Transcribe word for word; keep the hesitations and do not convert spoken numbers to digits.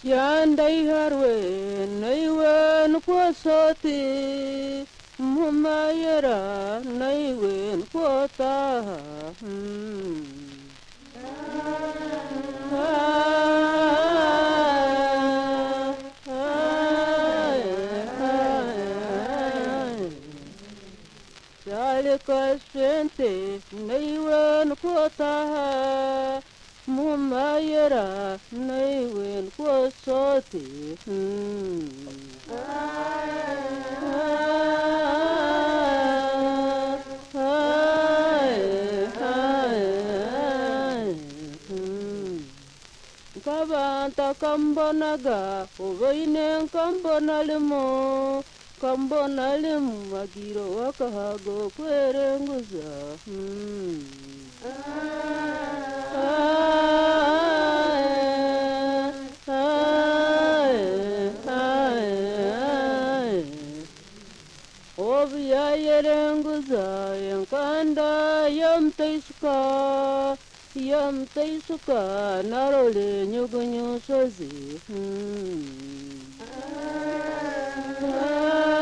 Yandai harwe naiwen kwa soti mumayera naiwen kwa taha hmm. Chale kasente naiwen kwa taha mumayera naiwen kwa soti hmm. Kabanta kambonaga ubainen kambonalimo kambonalimu magiro wakahago kwerenguza hmm. Obya yerenguza yankanda yam taisuka yam taisuka narole nyugunyu sozi hmm.